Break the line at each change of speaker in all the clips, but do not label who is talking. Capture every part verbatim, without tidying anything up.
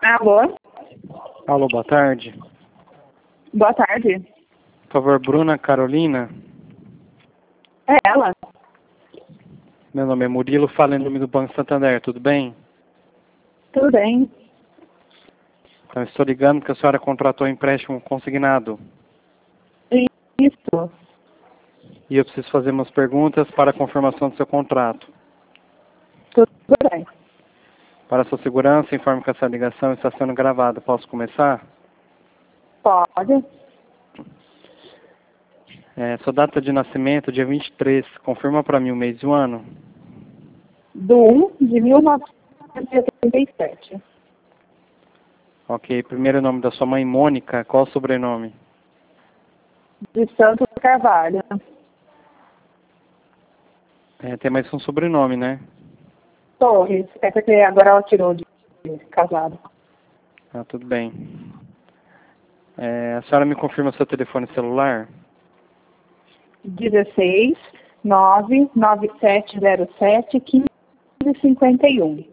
Alô?
Alô, boa tarde.
Boa tarde.
Por favor, Bruna Carolina.
É ela?
Meu nome é Murilo, falo em nome do Banco Santander, tudo bem?
Tudo bem.
Então, estou ligando porque a senhora contratou um empréstimo consignado.
Isso.
E eu preciso fazer umas perguntas para a confirmação do seu contrato.
Tudo bem.
Para a sua segurança, informe que essa ligação está sendo gravada. Posso começar?
Pode.
É, sua data de nascimento, dia vinte e três. Confirma para mim o mês e o ano.
Do um de mil novecentos e oitenta e sete.
Ok. Primeiro nome da sua mãe, Mônica. Qual o sobrenome?
De Santos Carvalho.
É, tem mais um sobrenome, né?
Torres. É porque agora ela tirou de casado.
Ah, tudo bem. É, a senhora me confirma seu telefone celular?
dezesseis, nove, nove sete zero sete, quinze cinquenta e um.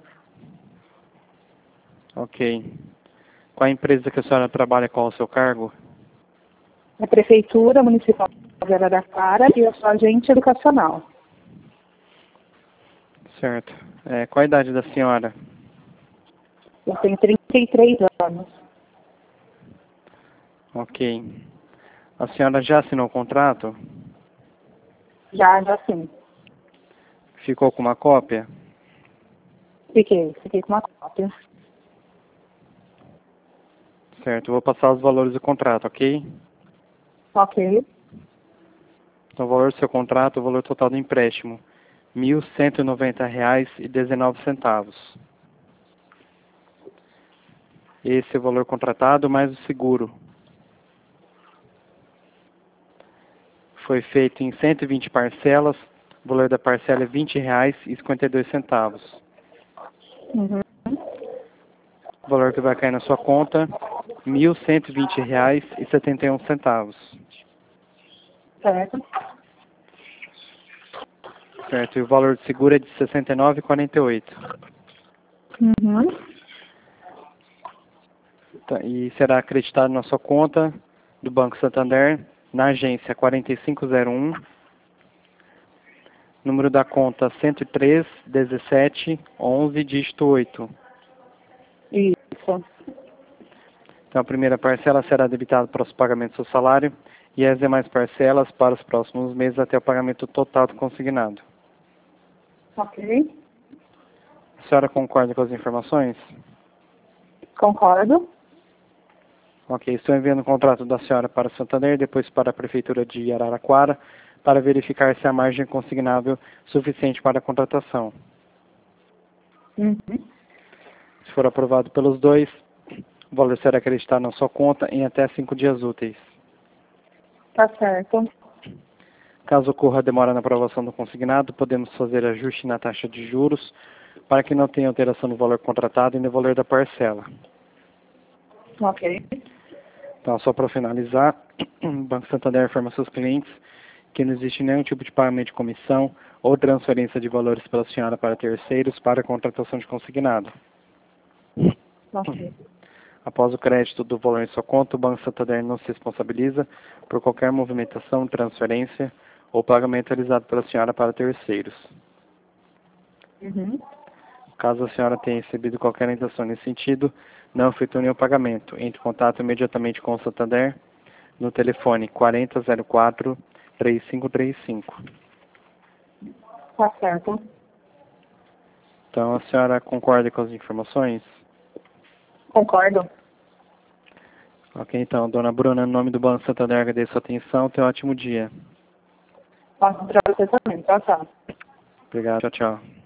Ok. Qual a empresa que a senhora trabalha, qual o seu cargo?
A Prefeitura Municipal de Araraquara e eu sou agente educacional.
Certo. É, qual a idade da senhora?
Eu tenho trinta e três anos.
Ok. A senhora já assinou o contrato?
Já, já sim.
Ficou com uma cópia?
Fiquei, fiquei com uma cópia.
Certo. Vou passar os valores do contrato, ok?
Ok.
Então, o valor do seu contrato, o valor total do empréstimo, mil cento e noventa reais e dezenove centavos. Esse é o valor contratado mais o seguro. Foi feito em cento e vinte parcelas. O valor da parcela é vinte reais e cinquenta e dois centavos.
Uhum.
O valor que vai cair na sua conta, mil cento e vinte reais e setenta e um centavos.
Certo.
Certo. E o valor do seguro é de sessenta e nove reais e quarenta e oito centavos.
Uhum.
Tá, e será acreditado na sua conta do Banco Santander, na agência quarenta e cinco zero um, número da conta cento e três, dezessete, onze, dígito oito.
Isso.
Então, a primeira parcela será debitada para os pagamentos do seu salário e as demais parcelas para os próximos meses até o pagamento total do consignado.
Ok.
A senhora concorda com as informações?
Concordo.
Ok, estou enviando o contrato da senhora para Santander, depois para a Prefeitura de Araraquara, para verificar se a margem é consignável suficiente para a contratação.
Uhum.
Se for aprovado pelos dois, o valor será acreditado na sua conta em até cinco dias úteis.
Tá certo.
Caso ocorra demora na aprovação do consignado, podemos fazer ajuste na taxa de juros para que não tenha alteração no valor contratado e no valor da parcela.
Ok.
Então, só para finalizar, o Banco Santander informa seus clientes que não existe nenhum tipo de pagamento de comissão ou transferência de valores pela senhora para terceiros para a contratação de consignado.
Ok.
Após o crédito do valor em sua conta, o Banco Santander não se responsabiliza por qualquer movimentação, transferência ou pagamento realizado pela senhora para terceiros.
Uhum.
Caso a senhora tenha recebido qualquer orientação nesse sentido, não efetue nenhum pagamento. Entre em contato imediatamente com o Santander no telefone quarenta zero quatro, três cinco três cinco.
Tá certo.
Então, a senhora concorda com as informações?
Concordo.
Ok, então, dona Bruna, no nome do Banco Santander, agradeço a sua atenção. Tenha um ótimo dia.
Posso para você também. Tchau, tchau.
Obrigado, tchau, tchau.